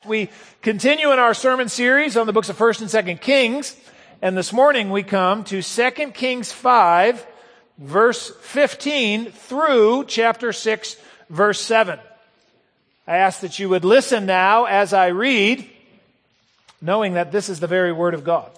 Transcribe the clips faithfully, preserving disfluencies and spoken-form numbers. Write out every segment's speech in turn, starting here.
We continue in our sermon series on the books of First and Second Kings, and this morning we come to Second Kings five, verse fifteen, through chapter six, verse seven. I ask that you would listen now as I read, knowing that this is the very word of God.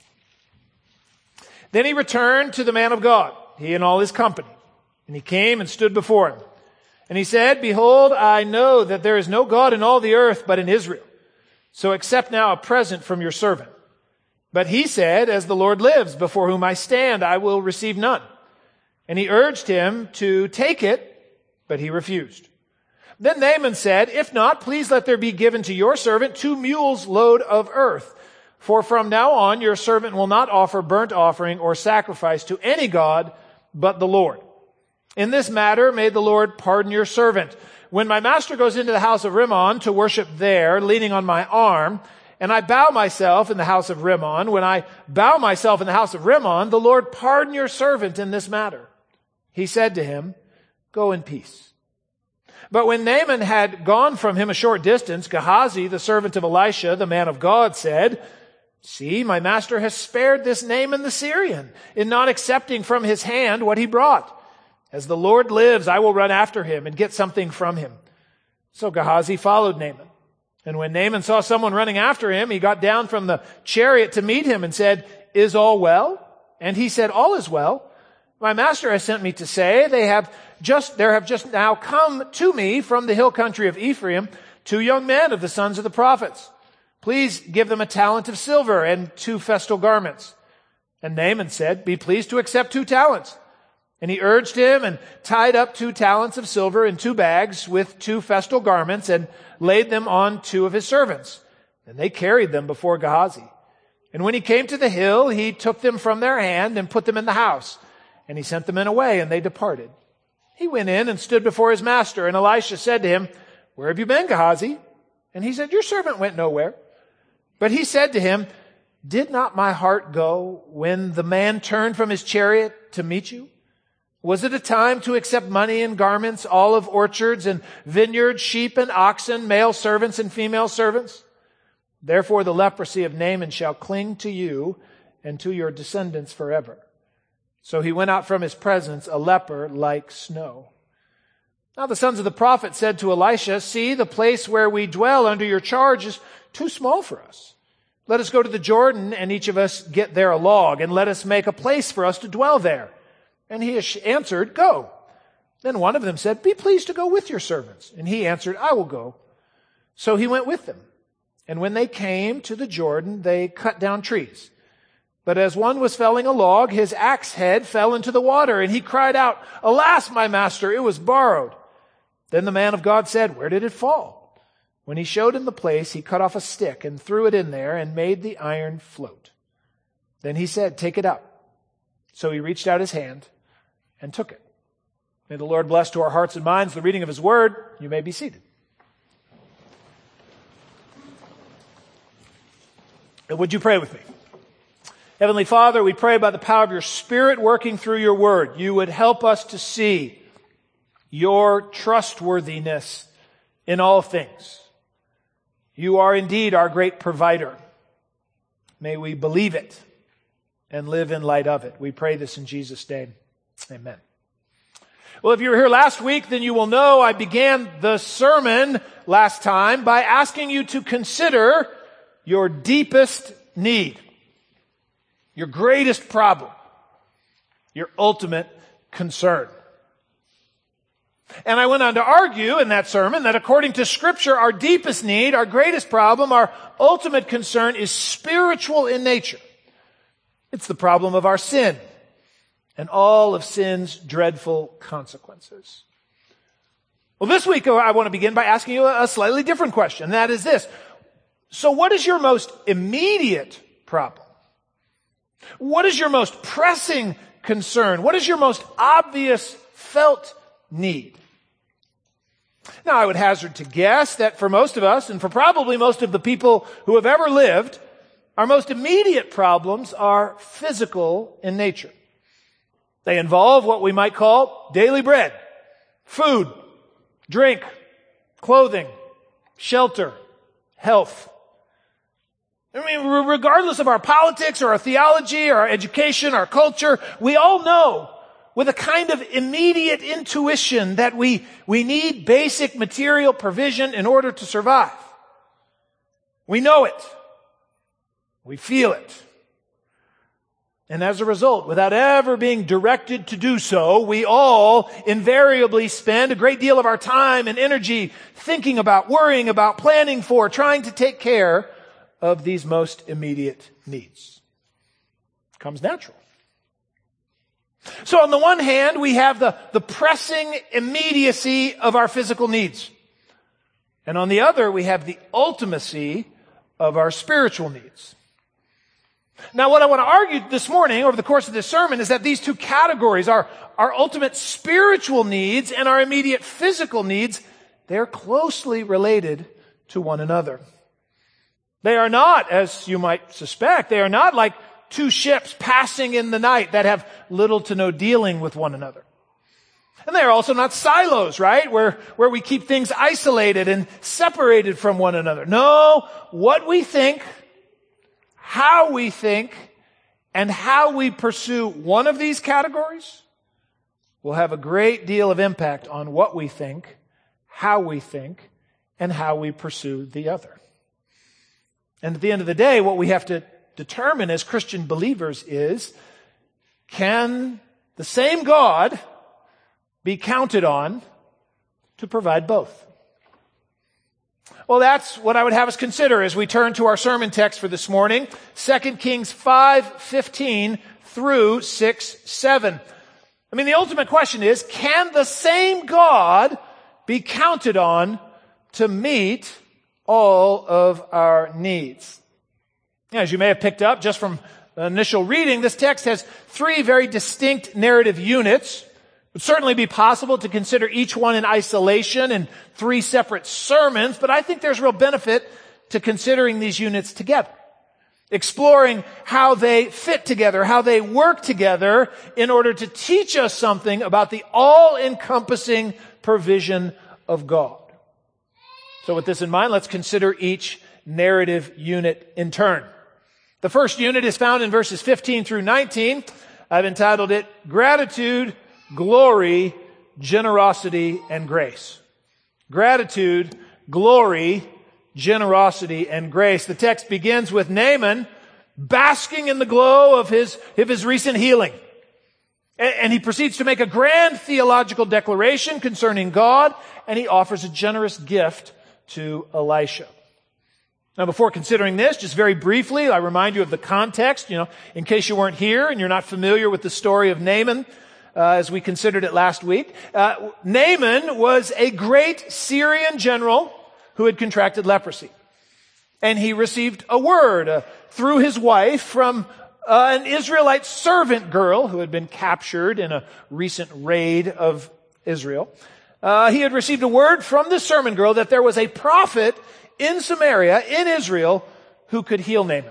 Then he returned to the man of God, he and all his company, and he came and stood before him. And he said, Behold, I know that there is no God in all the earth but in Israel. So accept now a present from your servant. But he said, As the Lord lives, before whom I stand, I will receive none. And he urged him to take it, but he refused. Then Naaman said, If not, please let there be given to your servant two mules' load of earth. For from now on your servant will not offer burnt offering or sacrifice to any god but the Lord. In this matter, may the Lord pardon your servant. When my master goes into the house of Rimmon to worship there, leaning on my arm, and I bow myself in the house of Rimmon, when I bow myself in the house of Rimmon, the Lord pardon your servant in this matter. He said to him, Go in peace. But when Naaman had gone from him a short distance, Gehazi, the servant of Elisha, the man of God, said, See, my master has spared this Naaman the Syrian in not accepting from his hand what he brought. As the Lord lives, I will run after him and get something from him. So Gehazi followed Naaman. And when Naaman saw someone running after him, he got down from the chariot to meet him and said, Is all well? And he said, All is well. My master has sent me to say, they have just, there have just now come to me from the hill country of Ephraim two young men of the sons of the prophets. Please give them a talent of silver and two festal garments. And Naaman said, Be pleased to accept two talents. And he urged him and tied up two talents of silver in two bags with two festal garments and laid them on two of his servants. And they carried them before Gehazi. And when he came to the hill, he took them from their hand and put them in the house. And he sent the men away, and they departed. He went in and stood before his master. And Elisha said to him, Where have you been, Gehazi? And he said, Your servant went nowhere. But he said to him, Did not my heart go when the man turned from his chariot to meet you? Was it a time to accept money and garments, olive orchards and vineyards, sheep and oxen, male servants and female servants? Therefore the leprosy of Naaman shall cling to you and to your descendants forever. So he went out from his presence, a leper like snow. Now the sons of the prophet said to Elisha, See, the place where we dwell under your charge is too small for us. Let us go to the Jordan, and each of us get there a log, and let us make a place for us to dwell there. And he answered, Go. Then one of them said, Be pleased to go with your servants. And he answered, I will go. So he went with them. And when they came to the Jordan, they cut down trees. But as one was felling a log, his axe head fell into the water, and he cried out, Alas, my master, it was borrowed. Then the man of God said, Where did it fall? When he showed him the place, he cut off a stick and threw it in there and made the iron float. Then he said, Take it up. So he reached out his hand and took it. May the Lord bless to our hearts and minds the reading of his word. You may be seated. And would you pray with me? Heavenly Father, we pray by the power of your Spirit working through your word, you would help us to see your trustworthiness in all things. You are indeed our great provider. May we believe it and live in light of it. We pray this in Jesus' name. Amen. Well, if you were here last week, then you will know I began the sermon last time by asking you to consider your deepest need, your greatest problem, your ultimate concern. And I went on to argue in that sermon that according to Scripture, our deepest need, our greatest problem, our ultimate concern is spiritual in nature. It's the problem of our sin and all of sin's dreadful consequences. Well, this week I want to begin by asking you a slightly different question, and that is this. So what is your most immediate problem? What is your most pressing concern? What is your most obvious felt need? Now, I would hazard to guess that for most of us, and for probably most of the people who have ever lived, our most immediate problems are physical in nature. They involve what we might call daily bread, food, drink, clothing, shelter, health. I mean, regardless of our politics or our theology or our education, our culture, we all know with a kind of immediate intuition that we, we need basic material provision in order to survive. We know it. We feel it. And as a result, without ever being directed to do so, we all invariably spend a great deal of our time and energy thinking about, worrying about, planning for, trying to take care of these most immediate needs. It comes natural. So on the one hand, we have the, the pressing immediacy of our physical needs. And on the other, we have the ultimacy of our spiritual needs. Now, what I want to argue this morning over the course of this sermon is that these two categories, our, our ultimate spiritual needs and our immediate physical needs, they're closely related to one another. They are not, as you might suspect, they are not like two ships passing in the night that have little to no dealing with one another. And they are also not silos, right? Where, where we keep things isolated and separated from one another. No, what we think, how we think, and how we pursue one of these categories will have a great deal of impact on what we think, how we think, and how we pursue the other. And at the end of the day, what we have to determine as Christian believers is, can the same God be counted on to provide both? Well, that's what I would have us consider as we turn to our sermon text for this morning, Second Kings five fifteen through six seven. I mean, the ultimate question is, can the same God be counted on to meet all of our needs? As you may have picked up just from the initial reading, this text has three very distinct narrative units. It would certainly be possible to consider each one in isolation in three separate sermons, but I think there's real benefit to considering these units together, exploring how they fit together, how they work together in order to teach us something about the all-encompassing provision of God. So with this in mind, let's consider each narrative unit in turn. The first unit is found in verses fifteen through nineteen. I've entitled it, Gratitude, Glory, Generosity, and Grace. Gratitude, glory, generosity, and grace. The text begins with Naaman basking in the glow of his, of his recent healing. And, and he proceeds to make a grand theological declaration concerning God, and he offers a generous gift to Elisha. Now, before considering this, just very briefly, I remind you of the context, you know, in case you weren't here and you're not familiar with the story of Naaman, uh, as we considered it last week. Uh, Naaman was a great Syrian general who had contracted leprosy. And he received a word uh, through his wife from uh, an Israelite servant girl who had been captured in a recent raid of Israel. Uh, he had received a word from this servant girl that there was a prophet in Samaria, in Israel, who could heal Naaman.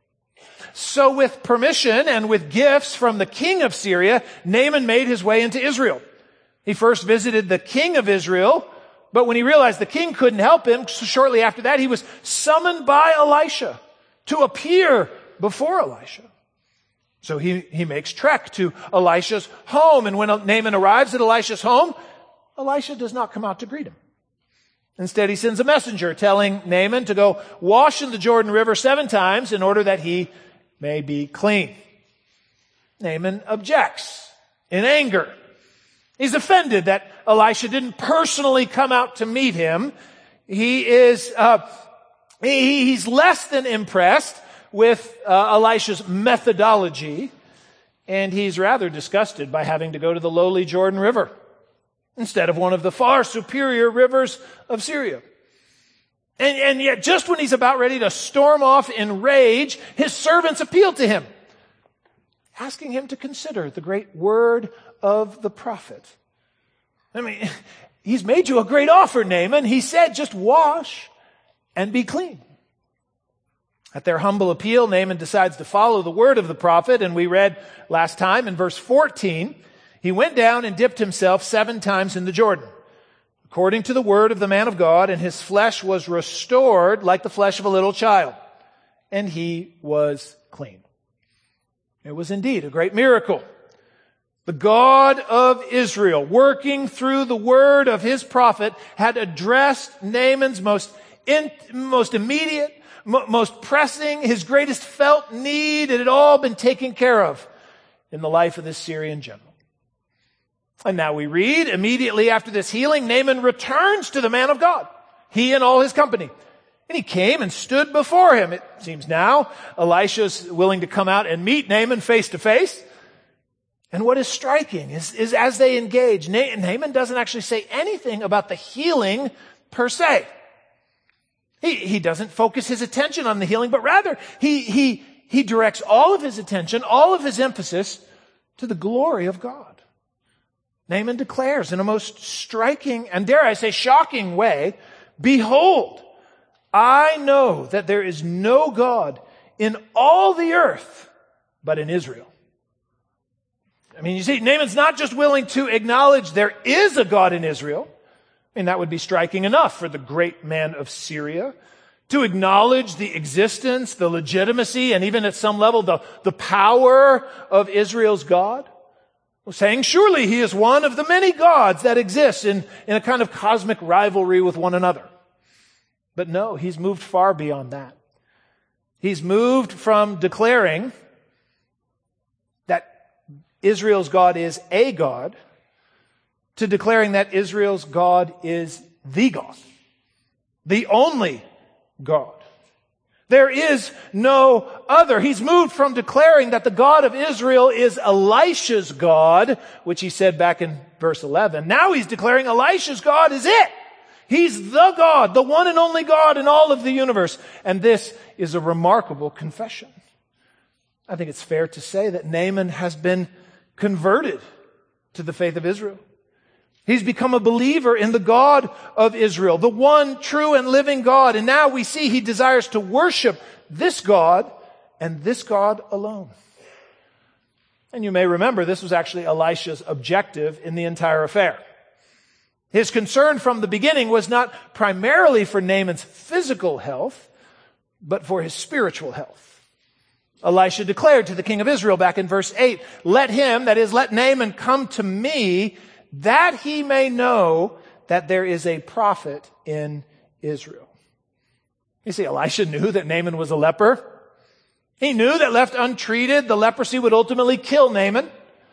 So with permission and with gifts from the king of Syria, Naaman made his way into Israel. He first visited the king of Israel, but when he realized the king couldn't help him, shortly after that, he was summoned by Elisha to appear before Elisha. So he, he makes trek to Elisha's home, and when Naaman arrives at Elisha's home, Elisha does not come out to greet him. Instead, he sends a messenger telling Naaman to go wash in the Jordan River seven times in order that he may be clean. Naaman objects in anger. He's offended that Elisha didn't personally come out to meet him. He is, uh, he, he's less than impressed with uh, Elisha's methodology, and he's rather disgusted by having to go to the lowly Jordan River instead of one of the far superior rivers of Syria. And, and yet, just when he's about ready to storm off in rage, his servants appeal to him, asking him to consider the great word of the prophet. I mean, he's made you a great offer, Naaman. He said, just wash and be clean. At their humble appeal, Naaman decides to follow the word of the prophet, and we read last time in verse fourteen, he went down and dipped himself seven times in the Jordan, according to the word of the man of God, and his flesh was restored like the flesh of a little child, and he was clean. It was indeed a great miracle. The God of Israel, working through the word of his prophet, had addressed Naaman's most, in, most immediate, mo- most pressing, his greatest felt need. It had all been taken care of in the life of this Syrian general. And now we read, immediately after this healing, Naaman returns to the man of God, he and all his company. And he came and stood before him. It seems now Elisha's willing to come out and meet Naaman face to face. And what is striking is, is as they engage, Na- Naaman doesn't actually say anything about the healing per se. He, he doesn't focus his attention on the healing, but rather he, he, he directs all of his attention, all of his emphasis to the glory of God. Naaman declares in a most striking and, dare I say, shocking way, "Behold, I know that there is no God in all the earth but in Israel." I mean, you see, Naaman's not just willing to acknowledge there is a God in Israel. I mean, that would be striking enough for the great man of Syria to acknowledge the existence, the legitimacy, and even at some level, the, the power of Israel's God. Saying, surely he is one of the many gods that exist in, in a kind of cosmic rivalry with one another. But no, he's moved far beyond that. He's moved from declaring that Israel's God is a God to declaring that Israel's God is the God, the only God. There is no other. He's moved from declaring that the God of Israel is Elisha's God, which he said back in verse eleven. Now he's declaring Elisha's God is it. He's the God, the one and only God in all of the universe. And this is a remarkable confession. I think it's fair to say that Naaman has been converted to the faith of Israel. He's become a believer in the God of Israel, the one true and living God. And now we see he desires to worship this God and this God alone. And you may remember this was actually Elisha's objective in the entire affair. His concern from the beginning was not primarily for Naaman's physical health, but for his spiritual health. Elisha declared to the king of Israel back in verse eight, "Let him," that is, let Naaman come to me, that he may know that there is a prophet in Israel. You see, Elisha knew that Naaman was a leper. He knew that left untreated, the leprosy would ultimately kill Naaman.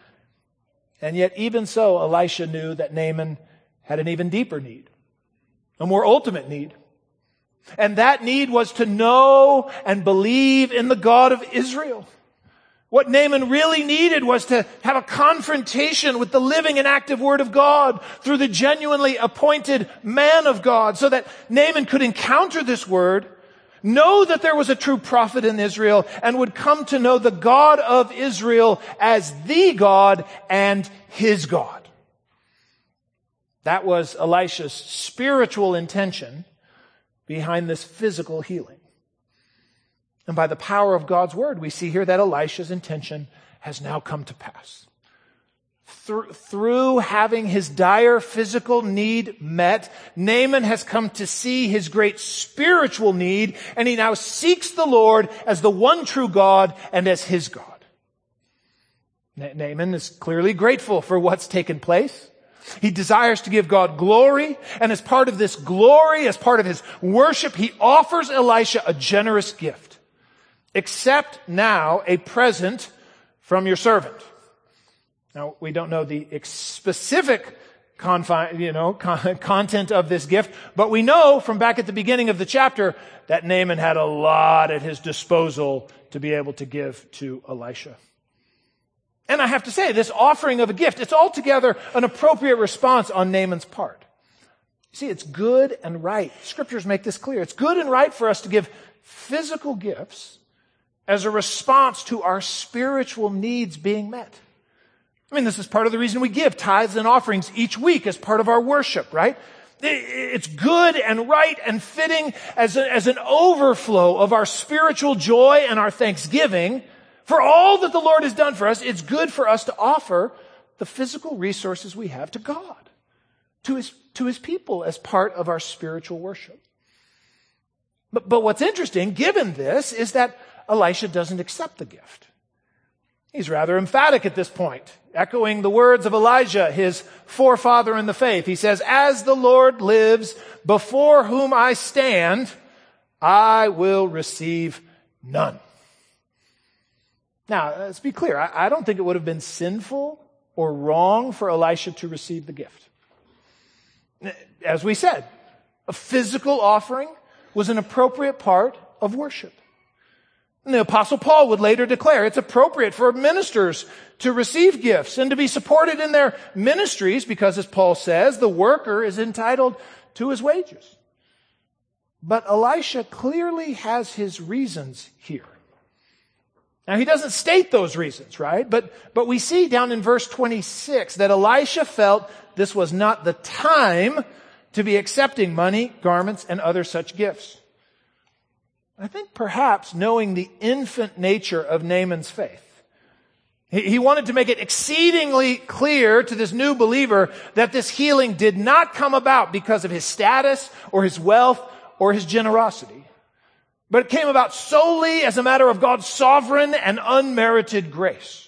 And yet even so, Elisha knew that Naaman had an even deeper need, a more ultimate need. And that need was to know and believe in the God of Israel. What Naaman really needed was to have a confrontation with the living and active Word of God through the genuinely appointed man of God, so that Naaman could encounter this Word, know that there was a true prophet in Israel, and would come to know the God of Israel as the God and his God. That was Elisha's spiritual intention behind this physical healing. And by the power of God's word, we see here that Elisha's intention has now come to pass. Through, through having his dire physical need met, Naaman has come to see his great spiritual need, and he now seeks the Lord as the one true God and as his God. Na- Naaman is clearly grateful for what's taken place. He desires to give God glory, and as part of this glory, as part of his worship, he offers Elisha a generous gift. Accept now a present from your servant. Now, we don't know the ex- specific confine, you know, con- content of this gift, but we know from back at the beginning of the chapter that Naaman had a lot at his disposal to be able to give to Elisha. And I have to say, this offering of a gift, it's altogether an appropriate response on Naaman's part. See, it's good and right. Scriptures make this clear. It's good and right for us to give physical gifts as a response to our spiritual needs being met. I mean, this is part of the reason we give tithes and offerings each week as part of our worship, right? It's good and right and fitting as, a, as an overflow of our spiritual joy and our thanksgiving for all that the Lord has done for us. It's good for us to offer the physical resources we have to God, to his to his people as part of our spiritual worship. But, but what's interesting, given this, is that Elisha doesn't accept the gift. He's rather emphatic at this point, echoing the words of Elijah, his forefather in the faith. He says, "As the Lord lives, before whom I stand, I will receive none." Now, let's be clear. I, I don't think it would have been sinful or wrong for Elisha to receive the gift. As we said, a physical offering was an appropriate part of worship. And the Apostle Paul would later declare it's appropriate for ministers to receive gifts and to be supported in their ministries because, as Paul says, the worker is entitled to his wages. But Elisha clearly has his reasons here. Now, he doesn't state those reasons, right? But, but we see down in verse twenty-six that Elisha felt this was not the time to be accepting money, garments, and other such gifts. I think perhaps knowing the infant nature of Naaman's faith, he, he wanted to make it exceedingly clear to this new believer that this healing did not come about because of his status or his wealth or his generosity. But it came about solely as a matter of God's sovereign and unmerited grace.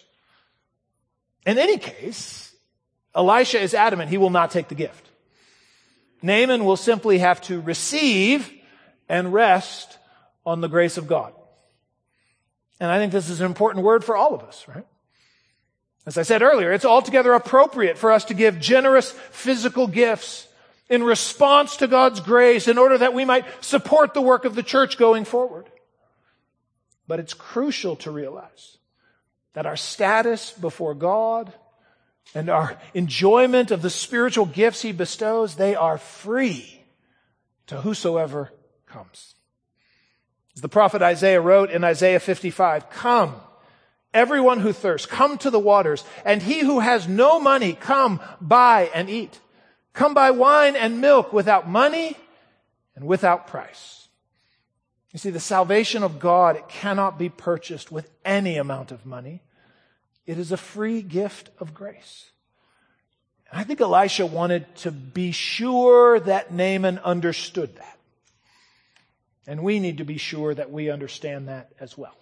In any case, Elisha is adamant he will not take the gift. Naaman will simply have to receive and rest on the grace of God. And I think this is an important word for all of us, right? As I said earlier, it's altogether appropriate for us to give generous physical gifts in response to God's grace in order that we might support the work of the church going forward. But it's crucial to realize that our status before God and our enjoyment of the spiritual gifts He bestows, they are free to whosoever comes. As the prophet Isaiah wrote in Isaiah fifty-five, "Come, everyone who thirsts, come to the waters, and he who has no money, come, buy and eat. Come buy wine and milk without money and without price." You see, the salvation of God, it cannot be purchased with any amount of money. It is a free gift of grace. And I think Elisha wanted to be sure that Naaman understood that. And we need to be sure that we understand that as well.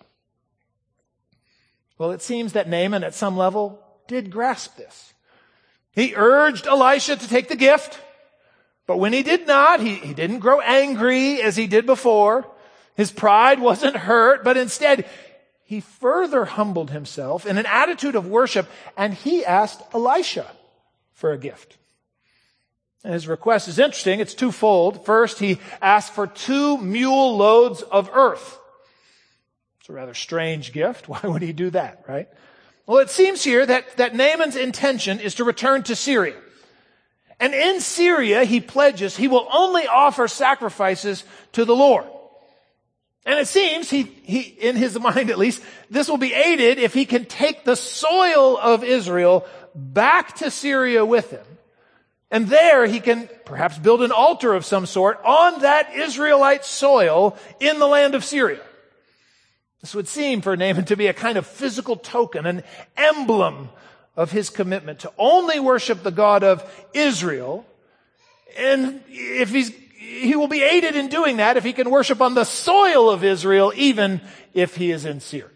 Well, it seems that Naaman at some level did grasp this. He urged Elisha to take the gift, but when he did not, he, he didn't grow angry as he did before. His pride wasn't hurt, but instead, he further humbled himself in an attitude of worship, and he asked Elisha for a gift. And his request is interesting. It's twofold. First, he asked for two mule loads of earth. It's a rather strange gift. Why would he do that, right? Well, it seems here that, that Naaman's intention is to return to Syria. And in Syria, he pledges he will only offer sacrifices to the Lord. And it seems, he, he, in his mind at least, this will be aided if he can take the soil of Israel back to Syria with him. And there he can perhaps build an altar of some sort on that Israelite soil in the land of Syria. This would seem for Naaman to be a kind of physical token, an emblem of his commitment to only worship the God of Israel. And if he's, he will be aided in doing that if he can worship on the soil of Israel, even if he is in Syria.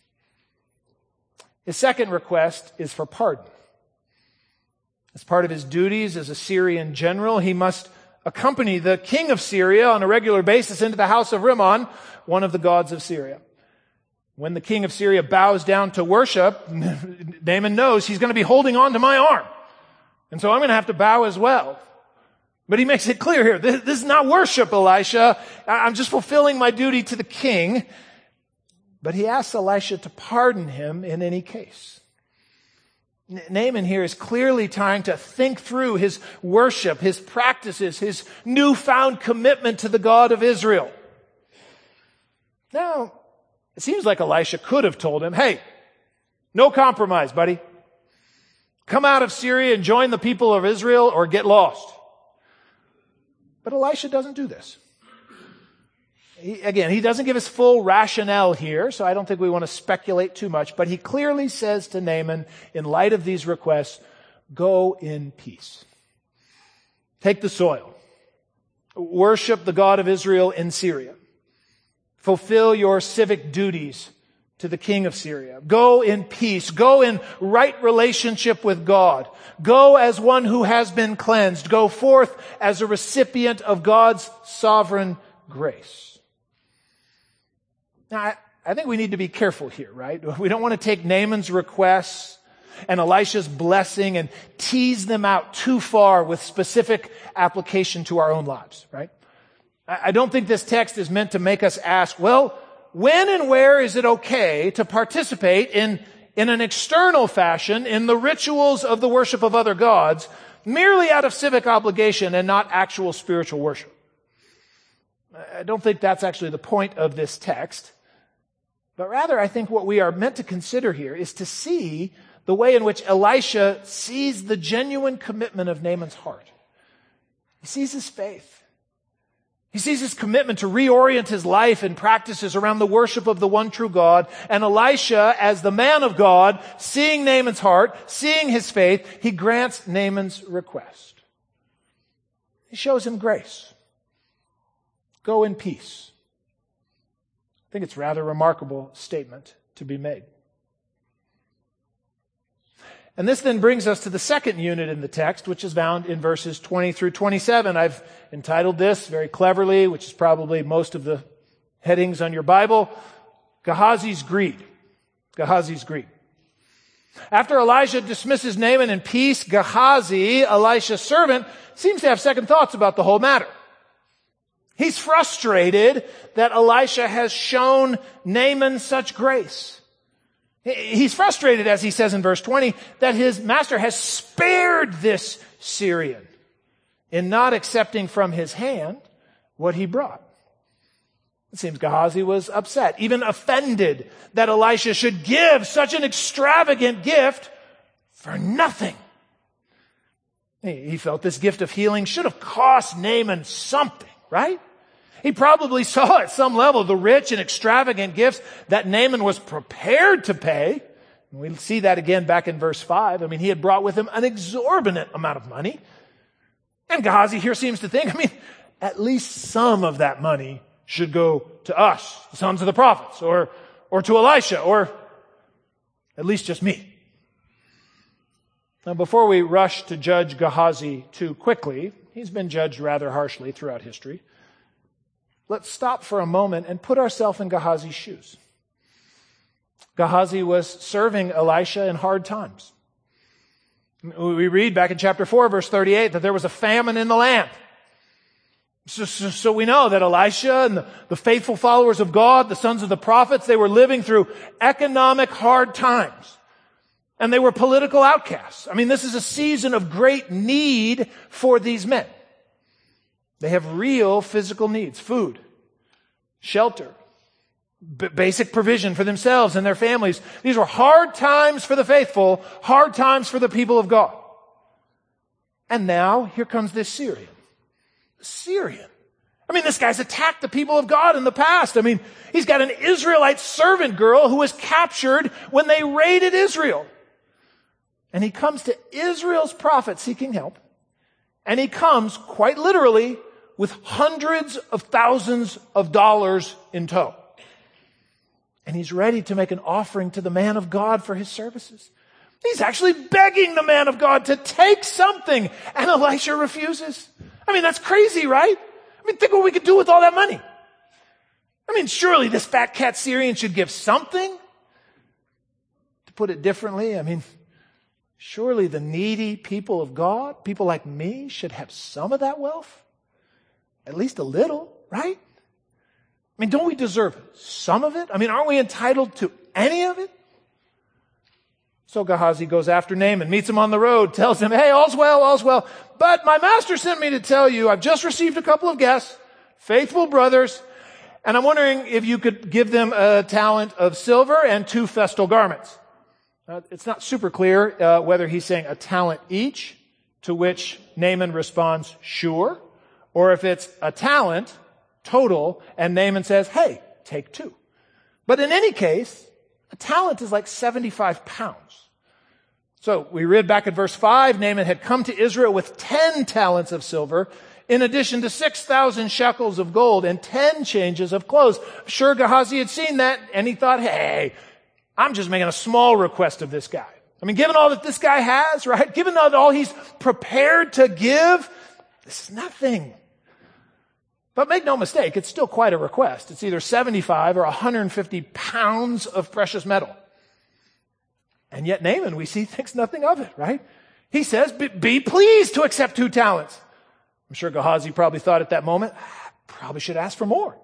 His second request is for pardon. As part of his duties as a Syrian general, he must accompany the king of Syria on a regular basis into the house of Rimmon, one of the gods of Syria. When the king of Syria bows down to worship, Naaman knows he's going to be holding on to my arm. And so I'm going to have to bow as well. But he makes it clear here, this, this is not worship, Elisha. I'm just fulfilling my duty to the king. But he asks Elisha to pardon him in any case. Naaman here is clearly trying to think through his worship, his practices, his newfound commitment to the God of Israel. Now, it seems like Elisha could have told him, hey, no compromise, buddy. Come out of Syria and join the people of Israel or get lost. But Elisha doesn't do this. He, again, he doesn't give us full rationale here, so I don't think we want to speculate too much. But he clearly says to Naaman, in light of these requests, go in peace. Take the soil. Worship the God of Israel in Syria. Fulfill your civic duties to the king of Syria. Go in peace. Go in right relationship with God. Go as one who has been cleansed. Go forth as a recipient of God's sovereign grace. Now, I, I think we need to be careful here, right? We don't want to take Naaman's requests and Elisha's blessing and tease them out too far with specific application to our own lives, right? I don't think this text is meant to make us ask, well, when and where is it okay to participate in, in an external fashion in the rituals of the worship of other gods merely out of civic obligation and not actual spiritual worship? I don't think that's actually the point of this text. But rather, I think what we are meant to consider here is to see the way in which Elisha sees the genuine commitment of Naaman's heart. He sees his faith. He sees his commitment to reorient his life and practices around the worship of the one true God. And Elisha, as the man of God, seeing Naaman's heart, seeing his faith, he grants Naaman's request. He shows him grace. Go in peace. I think it's a rather remarkable statement to be made. And this then brings us to the second unit in the text, which is found in verses twenty through twenty-seven. I've entitled this very cleverly, which is probably most of the headings on your Bible, Gehazi's greed. Gehazi's greed. After Elijah dismisses Naaman in peace, Gehazi, Elisha's servant, seems to have second thoughts about the whole matter. He's frustrated that Elisha has shown Naaman such grace. He's frustrated, as he says in verse twenty, that his master has spared this Syrian in not accepting from his hand what he brought. It seems Gehazi was upset, even offended that Elisha should give such an extravagant gift for nothing. He felt this gift of healing should have cost Naaman something, right? He probably saw at some level the rich and extravagant gifts that Naaman was prepared to pay. And we see that again back in verse five. I mean, he had brought with him an exorbitant amount of money. And Gehazi here seems to think, I mean, at least some of that money should go to us, the sons of the prophets, or, or to Elisha, or at least just me. Now, before we rush to judge Gehazi too quickly, he's been judged rather harshly throughout history. Let's stop for a moment and put ourselves in Gehazi's shoes. Gehazi was serving Elisha in hard times. We read back in chapter four, verse thirty-eight, that there was a famine in the land. So, so, so we know that Elisha and the, the faithful followers of God, the sons of the prophets, they were living through economic hard times. And they were political outcasts. I mean, this is a season of great need for these men. They have real physical needs, food, shelter, b- basic provision for themselves and their families. These were hard times for the faithful, hard times for the people of God. And now, here comes this Syrian. Syrian. I mean, this guy's attacked the people of God in the past. I mean, he's got an Israelite servant girl who was captured when they raided Israel. And he comes to Israel's prophet seeking help. And he comes, quite literally, with hundreds of thousands of dollars in tow. And he's ready to make an offering to the man of God for his services. He's actually begging the man of God to take something, and Elisha refuses. I mean, that's crazy, right? I mean, think what we could do with all that money. I mean, surely this fat cat Syrian should give something. To put it differently, I mean, surely the needy people of God, people like me, should have some of that wealth. At least a little, right? I mean, don't we deserve some of it? I mean, aren't we entitled to any of it? So Gehazi goes after Naaman, meets him on the road, tells him, hey, all's well, all's well. But my master sent me to tell you, I've just received a couple of guests, faithful brothers, and I'm wondering if you could give them a talent of silver and two festal garments. Uh, it's not super clear uh, whether he's saying a talent each, to which Naaman responds, sure, or if it's a talent total, and Naaman says, hey, take two. But in any case, a talent is like seventy-five pounds. So we read back at verse five, Naaman had come to Israel with ten talents of silver, in addition to six thousand shekels of gold and ten changes of clothes. Sure, Gehazi had seen that, and he thought, hey, I'm just making a small request of this guy. I mean, given all that this guy has, right? Given all he's prepared to give, this is nothing. But make no mistake, it's still quite a request. It's either seventy-five or one hundred fifty pounds of precious metal. And yet Naaman, we see, thinks nothing of it, right? He says, be, be pleased to accept two talents. I'm sure Gehazi probably thought at that moment, I probably should ask for more.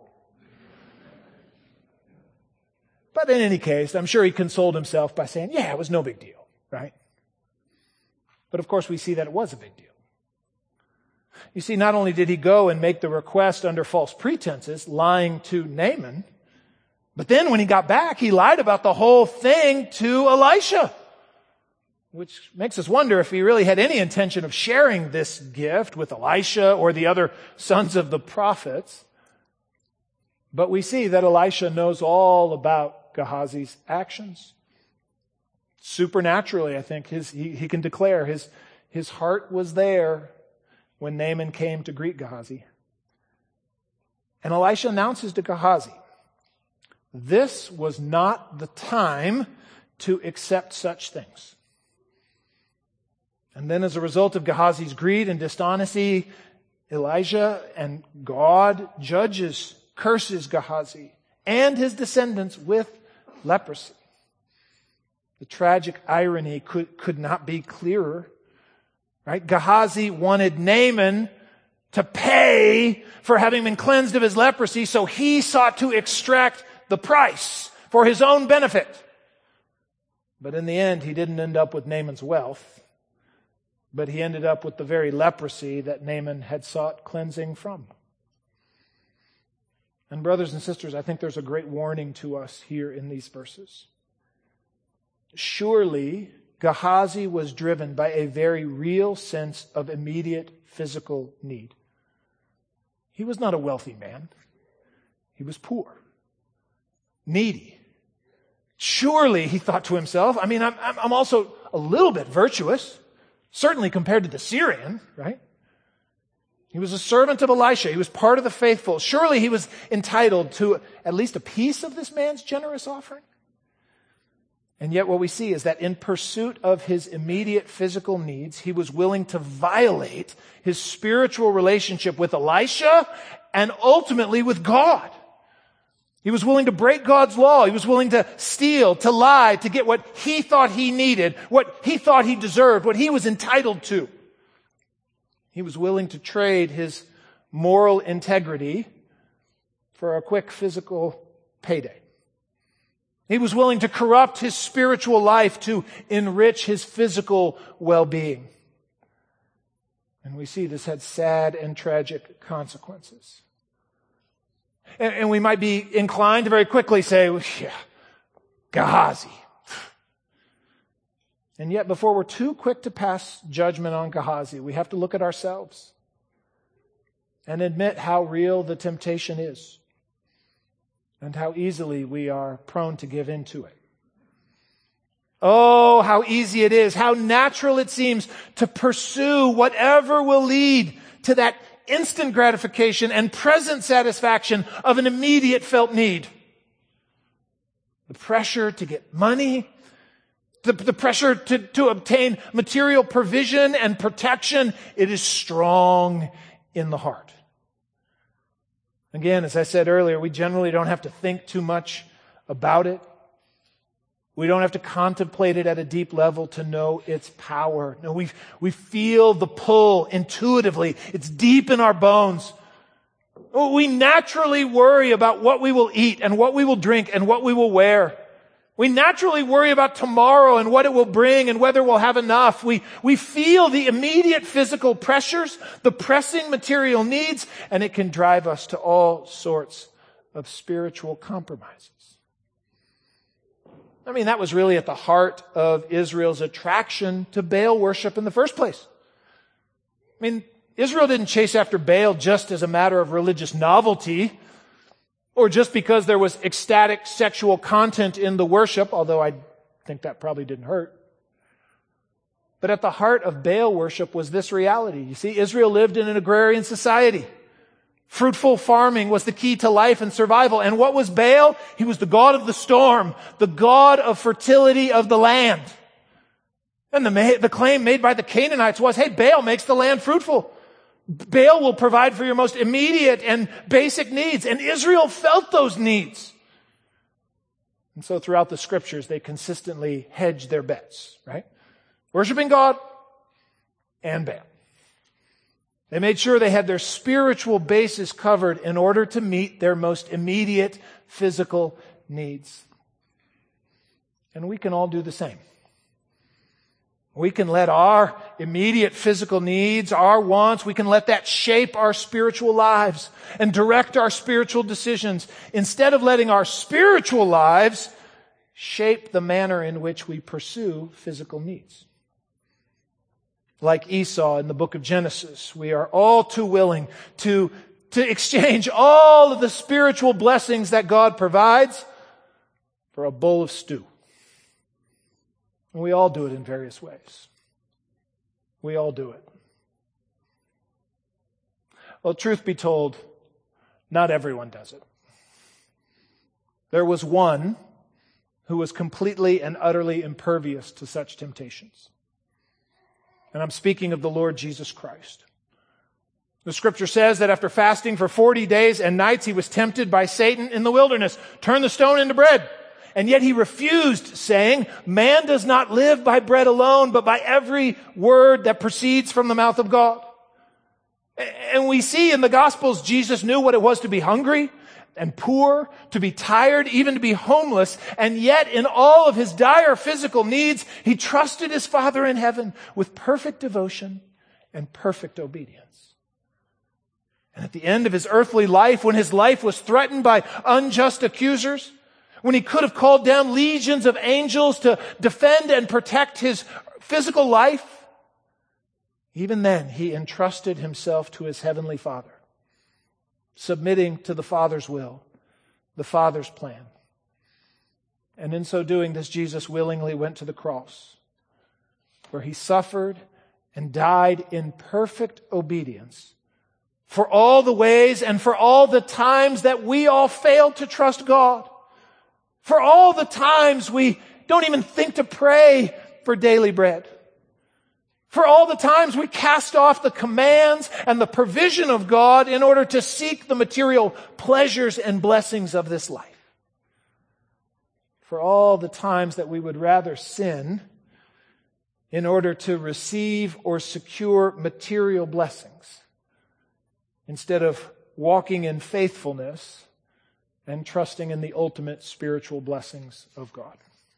But in any case, I'm sure he consoled himself by saying, yeah, it was no big deal, right? But of course we see that it was a big deal. You see, not only did he go and make the request under false pretenses, lying to Naaman, but then when he got back, he lied about the whole thing to Elisha, which makes us wonder if he really had any intention of sharing this gift with Elisha or the other sons of the prophets. But we see that Elisha knows all about Gehazi's actions. Supernaturally, I think his, he, he can declare his, his heart was there when Naaman came to greet Gehazi. And Elisha announces to Gehazi, this was not the time to accept such things. And then as a result of Gehazi's greed and dishonesty, Elijah and God judges, curses Gehazi and his descendants with leprosy. The tragic irony could, could not be clearer. Right? Gehazi wanted Naaman to pay for having been cleansed of his leprosy, so he sought to extract the price for his own benefit. But in the end, he didn't end up with Naaman's wealth, but he ended up with the very leprosy that Naaman had sought cleansing from. And brothers and sisters, I think there's a great warning to us here in these verses. Surely, Gehazi was driven by a very real sense of immediate physical need. He was not a wealthy man. He was poor, needy. Surely, he thought to himself, I mean, I'm, I'm also a little bit virtuous, certainly compared to the Syrian, right? He was a servant of Elisha. He was part of the faithful. Surely he was entitled to at least a piece of this man's generous offering. And yet what we see is that in pursuit of his immediate physical needs, he was willing to violate his spiritual relationship with Elisha and ultimately with God. He was willing to break God's law. He was willing to steal, to lie, to get what he thought he needed, what he thought he deserved, what he was entitled to. He was willing to trade his moral integrity for a quick physical payday. He was willing to corrupt his spiritual life to enrich his physical well-being. And we see this had sad and tragic consequences. And, and we might be inclined to very quickly say, well, yeah, Gehazi. And yet before we're too quick to pass judgment on Gehazi, we have to look at ourselves and admit how real the temptation is. And how easily we are prone to give in to it. Oh, how easy it is, how natural it seems to pursue whatever will lead to that instant gratification and present satisfaction of an immediate felt need. The pressure to get money, the, the pressure to, to obtain material provision and protection, it is strong in the heart. Again, as I said earlier, we generally don't have to think too much about it. We don't have to contemplate it at a deep level to know its power. No, we, we feel the pull intuitively. It's deep in our bones. We naturally worry about what we will eat and what we will drink and what we will wear. We naturally worry about tomorrow and what it will bring and whether we'll have enough. We, we feel the immediate physical pressures, the pressing material needs, and it can drive us to all sorts of spiritual compromises. I mean, that was really at the heart of Israel's attraction to Baal worship in the first place. I mean, Israel didn't chase after Baal just as a matter of religious novelty, or just because there was ecstatic sexual content in the worship, although I think that probably didn't hurt. But at the heart of Baal worship was this reality. You see, Israel lived in an agrarian society. Fruitful farming was the key to life and survival. And what was Baal? He was the god of the storm, the god of fertility of the land. And the, the claim made by the Canaanites was, hey, Baal makes the land fruitful. Baal will provide for your most immediate and basic needs. And Israel felt those needs. And so throughout the scriptures, they consistently hedged their bets, right? Worshiping God and Baal. They made sure they had their spiritual bases covered in order to meet their most immediate physical needs. And we can all do the same. We can let our immediate physical needs, our wants, we can let that shape our spiritual lives and direct our spiritual decisions instead of letting our spiritual lives shape the manner in which we pursue physical needs. Like Esau in the book of Genesis, we are all too willing to, to exchange all of the spiritual blessings that God provides for a bowl of stew. And we all do it in various ways. We all do it. Well, truth be told, not everyone does it. There was one who was completely and utterly impervious to such temptations. And I'm speaking of the Lord Jesus Christ. The scripture says that after fasting for forty days and nights, he was tempted by Satan in the wilderness. Turn the stone into bread. And yet he refused, saying, man does not live by bread alone, but by every word that proceeds from the mouth of God. And we see in the Gospels, Jesus knew what it was to be hungry and poor, to be tired, even to be homeless. And yet in all of his dire physical needs, he trusted his Father in heaven with perfect devotion and perfect obedience. And at the end of his earthly life, when his life was threatened by unjust accusers, when he could have called down legions of angels to defend and protect his physical life, even then he entrusted himself to his heavenly Father, submitting to the Father's will, the Father's plan. And in so doing, this Jesus willingly went to the cross, where he suffered and died in perfect obedience for all the ways and for all the times that we all failed to trust God. For all the times we don't even think to pray for daily bread. For all the times we cast off the commands and the provision of God in order to seek the material pleasures and blessings of this life. For all the times that we would rather sin in order to receive or secure material blessings instead of walking in faithfulness and trusting in the ultimate spiritual blessings of God.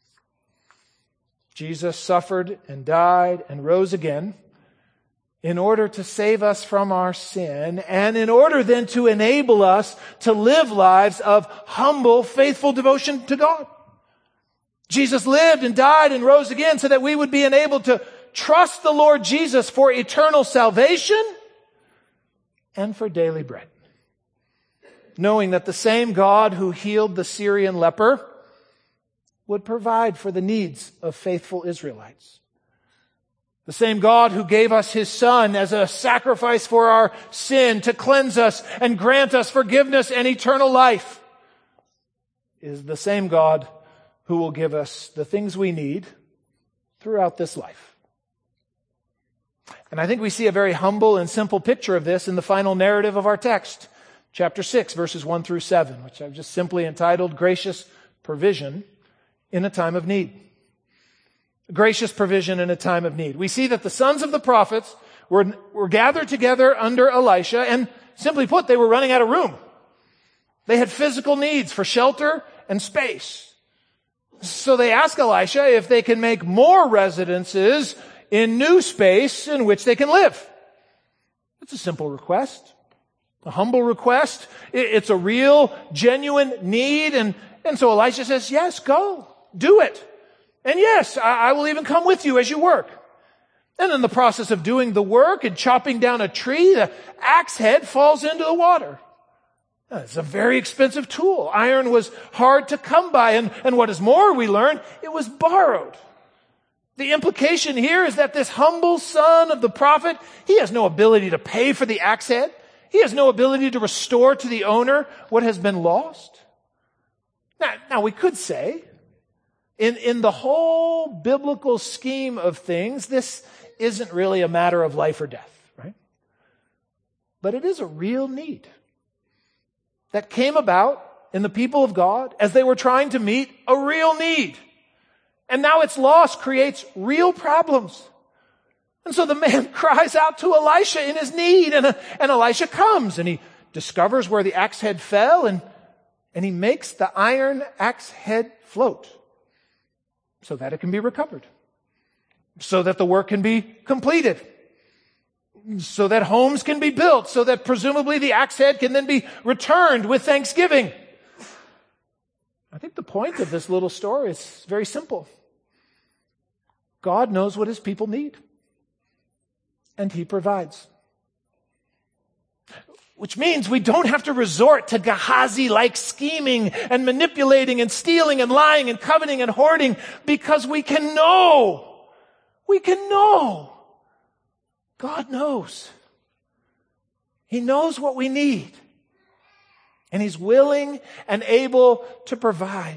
Jesus suffered and died and rose again in order to save us from our sin and in order then to enable us to live lives of humble, faithful devotion to God. Jesus lived and died and rose again so that we would be enabled to trust the Lord Jesus for eternal salvation and for daily bread. Knowing that the same God who healed the Syrian leper would provide for the needs of faithful Israelites. The same God who gave us His Son as a sacrifice for our sin to cleanse us and grant us forgiveness and eternal life is the same God who will give us the things we need throughout this life. And I think we see a very humble and simple picture of this in the final narrative of our text. Chapter six, verses one through seven, which I've just simply entitled Gracious Provision in a Time of Need. Gracious provision in a time of need. We see that the sons of the prophets were, were gathered together under Elisha, and simply put, they were running out of room. They had physical needs for shelter and space. So they ask Elisha if they can make more residences in new space in which they can live. It's a simple request. A humble request. It's a real, genuine need. And, and so Elisha says, yes, go. Do it. And yes, I, I will even come with you as you work. And in the process of doing the work and chopping down a tree, the axe head falls into the water. It's a very expensive tool. Iron was hard to come by. And, and what is more, we learn, it was borrowed. The implication here is that this humble son of the prophet, he has no ability to pay for the axe head. He has no ability to restore to the owner what has been lost. Now, now we could say, in, in the whole biblical scheme of things, this isn't really a matter of life or death, right? But it is a real need that came about in the people of God as they were trying to meet a real need. And now its loss creates real problems. And so the man cries out to Elisha in his need, and, and Elisha comes, and he discovers where the axe head fell, and, and he makes the iron axe head float so that it can be recovered, so that the work can be completed, so that homes can be built, so that presumably the axe head can then be returned with thanksgiving. I think the point of this little story is very simple. God knows what his people need, and he provides. Which means we don't have to resort to Gehazi-like scheming and manipulating and stealing and lying and coveting and hoarding, because we can know, we can know. God knows. He knows what we need. And he's willing and able to provide.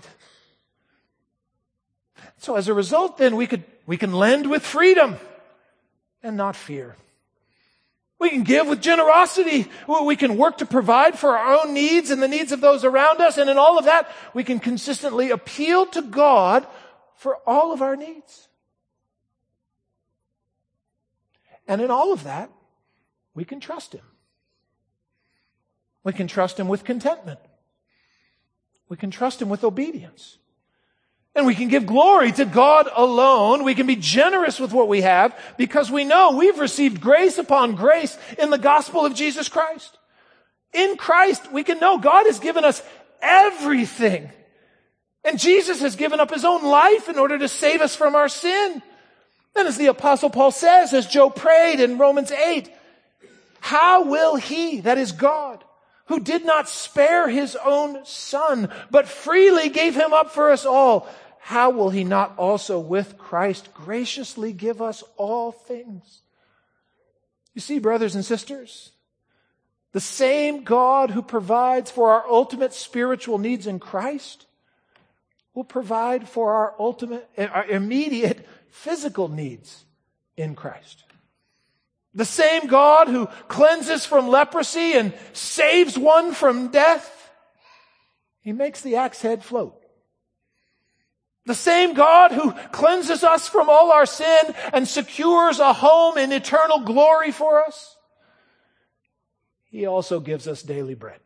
So as a result, then, we could we can lend with freedom and not fear. We can give with generosity. We can work to provide for our own needs and the needs of those around us. And in all of that, we can consistently appeal to God for all of our needs. And in all of that, we can trust him. We can trust him with contentment. We can trust him with obedience. And we can give glory to God alone. We can be generous with what we have because we know we've received grace upon grace in the gospel of Jesus Christ. In Christ, we can know God has given us everything. And Jesus has given up his own life in order to save us from our sin. And as the Apostle Paul says, as Joe prayed in Romans eight, how will he, that is God, who did not spare his own son, but freely gave him up for us all, how will he not also with Christ graciously give us all things? You see, brothers and sisters, the same God who provides for our ultimate spiritual needs in Christ will provide for our ultimate, our immediate physical needs in Christ. The same God who cleanses from leprosy and saves one from death, he makes the axe head float. The same God who cleanses us from all our sin and secures a home in eternal glory for us, he also gives us daily bread.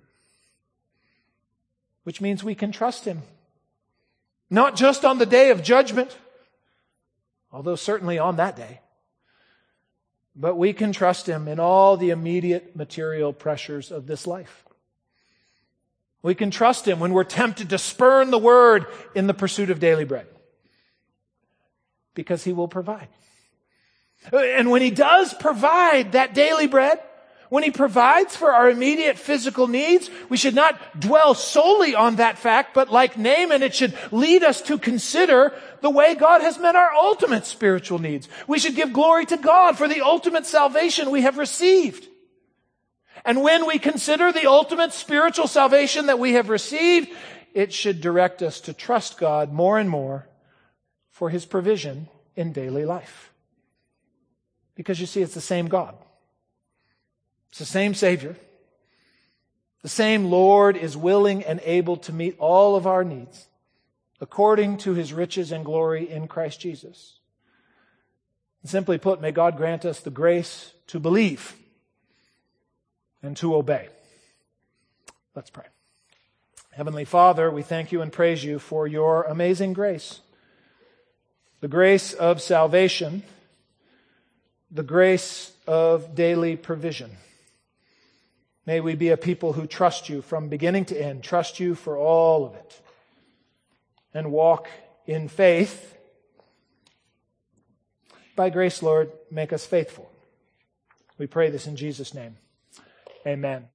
Which means we can trust him. Not just on the day of judgment, although certainly on that day, but we can trust him in all the immediate material pressures of this life. We can trust him when we're tempted to spurn the word in the pursuit of daily bread, because he will provide. And when he does provide that daily bread, when he provides for our immediate physical needs, we should not dwell solely on that fact, but like Naaman, it should lead us to consider the way God has met our ultimate spiritual needs. We should give glory to God for the ultimate salvation we have received. And when we consider the ultimate spiritual salvation that we have received, it should direct us to trust God more and more for his provision in daily life. Because you see, it's the same God. It's the same Savior. The same Lord is willing and able to meet all of our needs according to his riches and glory in Christ Jesus. And simply put, may God grant us the grace to believe and to obey. Let's pray. Heavenly Father, we thank you and praise you for your amazing grace. The grace of salvation, the grace of daily provision. May we be a people who trust you from beginning to end, trust you for all of it, and walk in faith. By grace, Lord, make us faithful. We pray this in Jesus' name. Amen.